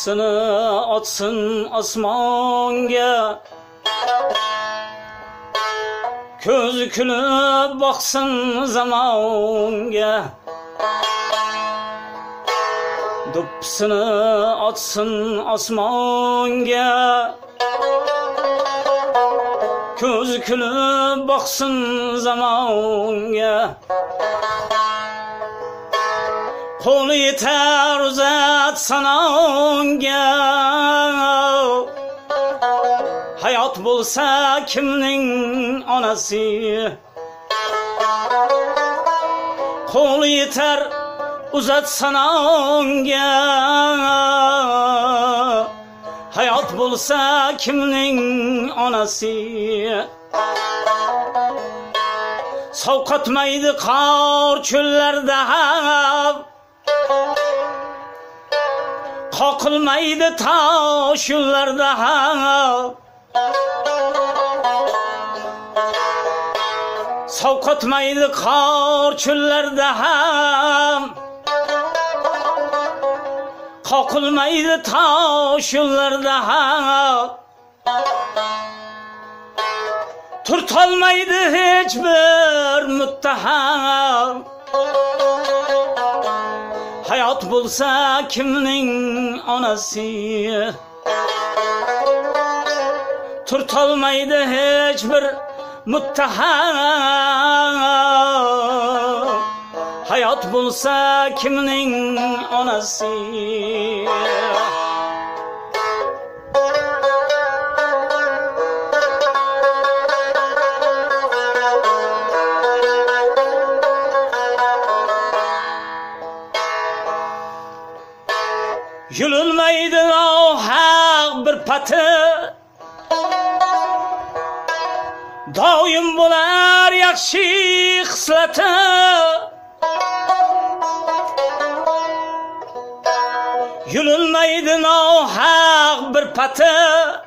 do'ppisini otsin osmonga, ko'zi kulib boqsin zamonga. Do'ppisini otsin osmonga, ko'zi kulib boqsin zamonga. Qo'li yetar uzat sanonga, hayot bo'lsa kimning onasi. Qo'li yetar uzat sanonga, hayot bo'lsa kimning onasi. Sovqatmaydi qor cho'llarda, qoqilmaydi tosh yo'llarda. Sovqatmaydi qor cho'llarda, qoqilmaydi tosh yo'llarda. Turtolmaydi hech bir muttaham, hayot bo'lsa kimning onasi. Turtolmaydi hech bir muttaham, hayot bo'lsa kimning onasi. Yulunmaydi nohaq bir pati, doim bo'lar yaxshi xislati. Yulunmaydi nohaq bir pati,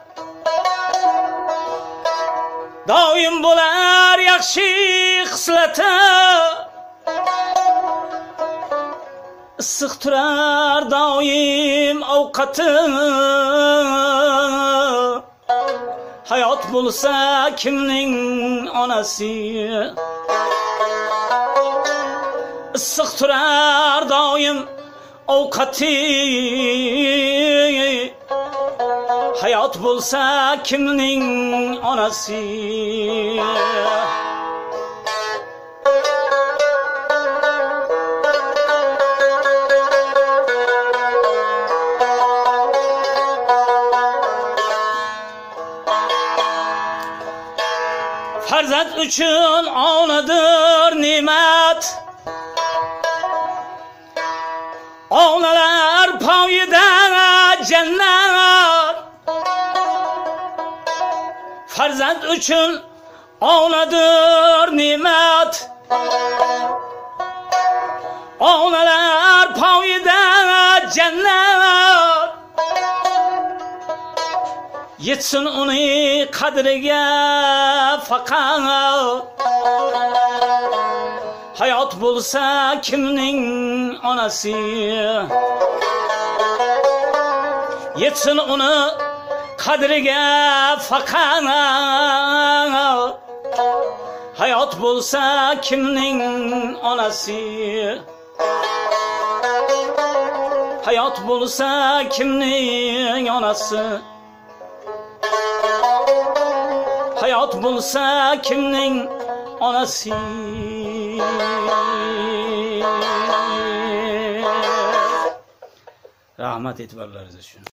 doim bo'lar yaxshi xislati. Issiq turar doim ovqati, hayot bo'lsa kimning onasi. Issiq turar doim ovqati, hayot bo'lsa kimning onasi. Farzand uchun onadir ne'mat, onalar poyida jannat. Farzand uchun onadir ne'mat, onalar poyida jannat. Yetsin uni qadriga faqat, hayot bo'lsa kimning onasi. Yetsin uni qadriga faqat, hayot bo'lsa kimning onasi. Hayot bo'lsa kimning onasi. Hayot bo'lsa kimning onasi. Rahmat e'tiborlaringiz uchun.